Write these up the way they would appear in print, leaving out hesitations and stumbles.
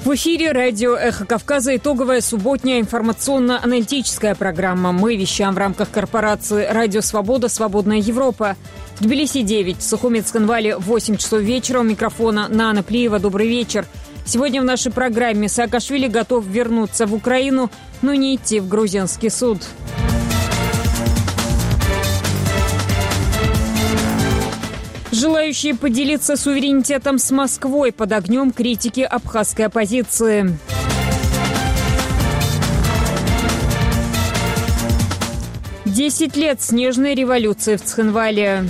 В эфире радио «Эхо Кавказа» итоговая субботняя информационно-аналитическая программа. Мы вещаем в рамках корпорации «Радио Свобода. Свободная Европа». В Тбилиси 9, в Сухуми Цхинвале 8 часов вечера. У микрофона Нана Плиева. Добрый вечер. Сегодня в нашей программе Саакашвили готов вернуться в Украину, но не идти в грузинский суд. Желающие поделиться суверенитетом с Москвой под огнем критики абхазской оппозиции. «10 лет снежной революции в Цхинвале».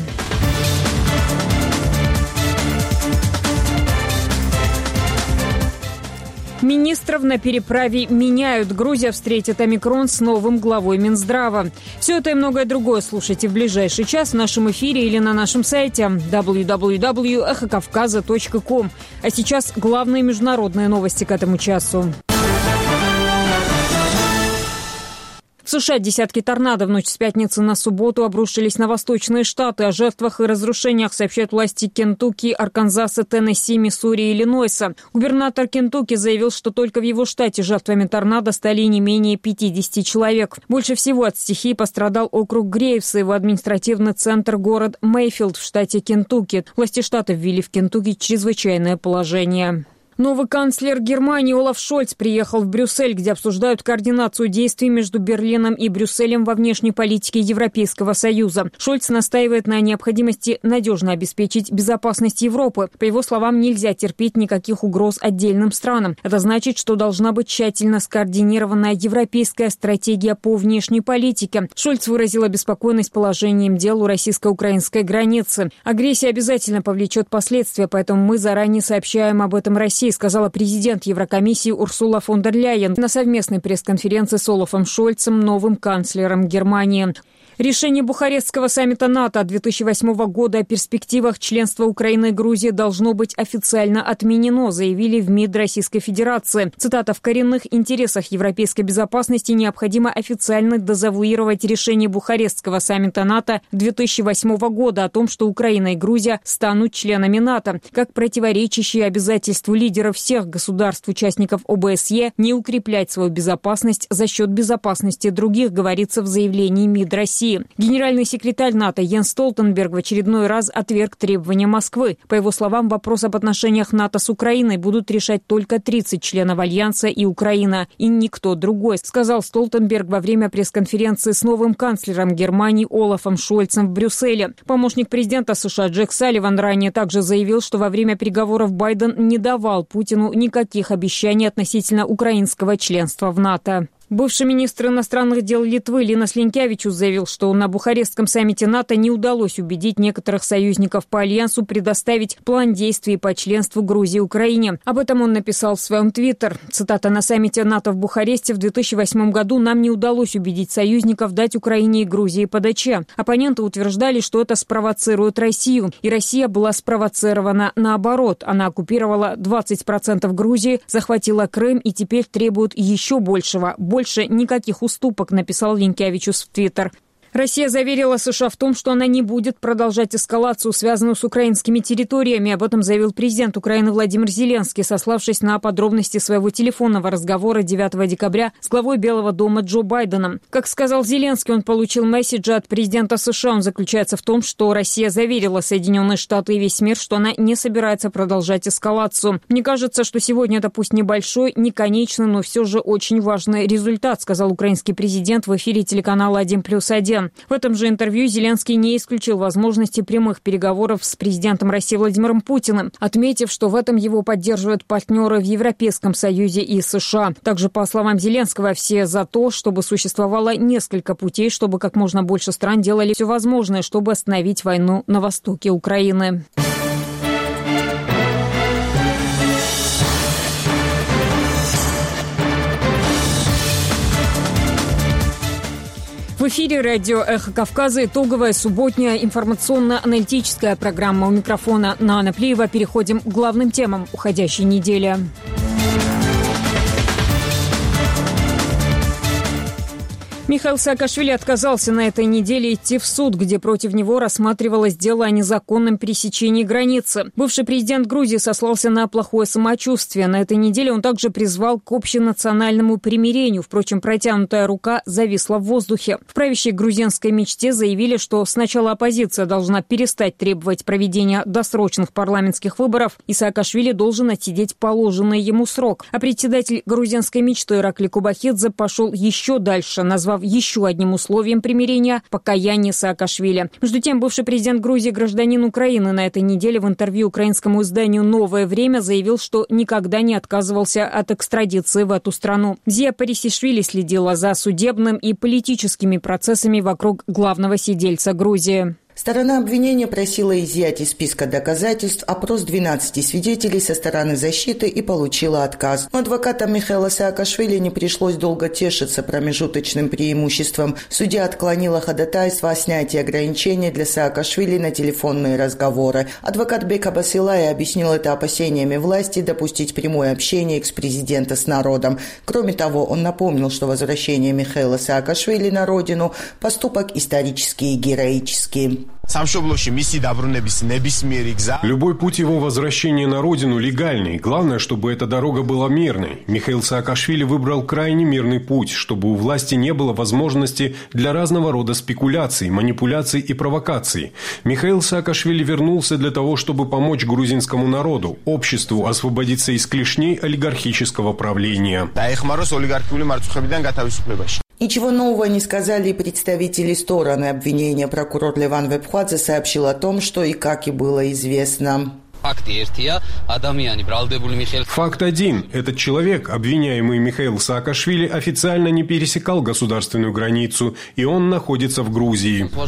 Министров на переправе меняют. Грузия встретит омикрон с новым главой Минздрава. Все это и многое другое слушайте в ближайший час в нашем эфире или на нашем сайте www.ekhokavkaza.com. А сейчас главные международные новости к этому часу. В США десятки торнадо в ночь с пятницы на субботу обрушились на восточные штаты. О жертвах и разрушениях сообщают власти Кентукки, Арканзаса, Теннесси, Миссури и Иллинойса. Губернатор Кентукки заявил, что только в его штате жертвами торнадо стали не менее 50 человек. Больше всего от стихии пострадал округ Грейвс и его административный центр город Мейфилд в штате Кентукки. Власти штата ввели в Кентукки чрезвычайное положение. Новый канцлер Германии Олаф Шольц приехал в Брюссель, где обсуждают координацию действий между Берлином и Брюсселем во внешней политике Европейского Союза. Шольц настаивает на необходимости надежно обеспечить безопасность Европы. По его словам, нельзя терпеть никаких угроз отдельным странам. Это значит, что должна быть тщательно скоординированная европейская стратегия по внешней политике. Шольц выразил обеспокоенность положением дел у российско-украинской границы. Агрессия обязательно повлечет последствия, поэтому мы заранее сообщаем об этом России, сказала президент Еврокомиссии Урсула фон дер Ляйен на совместной пресс-конференции с Олафом Шольцем, новым канцлером Германии. Решение Бухарестского саммита НАТО 2008 года о перспективах членства Украины и Грузии должно быть официально отменено, заявили в МИД Российской Федерации. Цитата: «В коренных интересах европейской безопасности необходимо официально дезавуировать решение Бухарестского саммита НАТО 2008 года о том, что Украина и Грузия станут членами НАТО, как противоречащие обязательству лидеров всех государств-участников ОБСЕ не укреплять свою безопасность за счет безопасности других», говорится в заявлении МИД России. Генеральный секретарь НАТО Йенс Столтенберг в очередной раз отверг требования Москвы. По его словам, вопрос об отношениях НАТО с Украиной будут решать только 30 членов Альянса и Украина, и никто другой, сказал Столтенберг во время пресс-конференции с новым канцлером Германии Олафом Шольцем в Брюсселе. Помощник президента США Джек Салливан ранее также заявил, что во время переговоров Байден не давал Путину никаких обещаний относительно украинского членства в НАТО. Бывший министр иностранных дел Литвы Линас Линкевичус заявил, что на Бухарестском саммите НАТО не удалось убедить некоторых союзников по Альянсу предоставить план действий по членству Грузии и Украине. Об этом он написал в своем твиттер. Цитата: «На саммите НАТО в Бухаресте в 2008 году нам не удалось убедить союзников дать Украине и Грузии ПДЧ. Оппоненты утверждали, что это спровоцирует Россию. И Россия была спровоцирована наоборот. Она оккупировала 20% Грузии, захватила Крым и теперь требует еще большего. Больше никаких уступок», написал Линкевичус в Твиттер. Россия заверила США в том, что она не будет продолжать эскалацию, связанную с украинскими территориями. Об этом заявил президент Украины Владимир Зеленский, сославшись на подробности своего телефонного разговора 9 декабря с главой Белого дома Джо Байденом. Как сказал Зеленский, он получил месседж от президента США. Он заключается в том, что Россия заверила Соединенные Штаты и весь мир, что она не собирается продолжать эскалацию. «Мне кажется, что сегодня это пусть небольшой, не конечный, но все же очень важный результат», сказал украинский президент в эфире телеканала 1+1. В этом же интервью Зеленский не исключил возможности прямых переговоров с президентом России Владимиром Путиным, отметив, что в этом его поддерживают партнеры в Европейском Союзе и США. Также, по словам Зеленского, все за то, чтобы существовало несколько путей, чтобы как можно больше стран делали все возможное, чтобы остановить войну на востоке Украины. В эфире радио «Эхо Кавказа» итоговая субботняя информационно-аналитическая программа. У микрофона Нана Плиева. Переходим к главным темам уходящей недели. Михаил Саакашвили отказался на этой неделе идти в суд, где против него рассматривалось дело о незаконном пересечении границы. Бывший президент Грузии сослался на плохое самочувствие. На этой неделе он также призвал к общенациональному примирению. Впрочем, протянутая рука зависла в воздухе. В правящей грузинской мечте заявили, что сначала оппозиция должна перестать требовать проведения досрочных парламентских выборов, и Саакашвили должен отсидеть положенный ему срок. А председатель грузинской мечты Иракли Кубахидзе пошел еще дальше, назвав еще одним условием примирения – покаяние Саакашвили. Между тем, бывший президент Грузии, гражданин Украины, на этой неделе в интервью украинскому изданию «Новое время» заявил, что никогда не отказывался от экстрадиции в эту страну. Зия Парисишвили следила за судебным и политическими процессами вокруг главного сидельца Грузии. Сторона обвинения просила изъять из списка доказательств опрос 12 свидетелей со стороны защиты и получила отказ. Но адвокатам Михаила Саакашвили не пришлось долго тешиться промежуточным преимуществом. Судья отклонила ходатайство о снятии ограничений для Саакашвили на телефонные разговоры. Адвокат Бека Басилай объяснил это опасениями власти допустить прямое общение экс-президента с народом. Кроме того, он напомнил, что возвращение Михаила Саакашвили на родину – поступок исторический и героический. Любой путь его возвращения на родину легальный. Главное, чтобы эта дорога была мирной. Михаил Саакашвили выбрал крайне мирный путь, чтобы у власти не было возможности для разного рода спекуляций, манипуляций и провокаций. Михаил Саакашвили вернулся для того, чтобы помочь грузинскому народу, обществу освободиться из клешней олигархического правления. Ничего нового не сказали и представители стороны обвинения. Прокурор Леван Вебхвадзе сообщил о том, что и как и было известно. Факт один. Этот человек, обвиняемый Михаил Саакашвили, официально не пересекал государственную границу, и он находится в Грузии.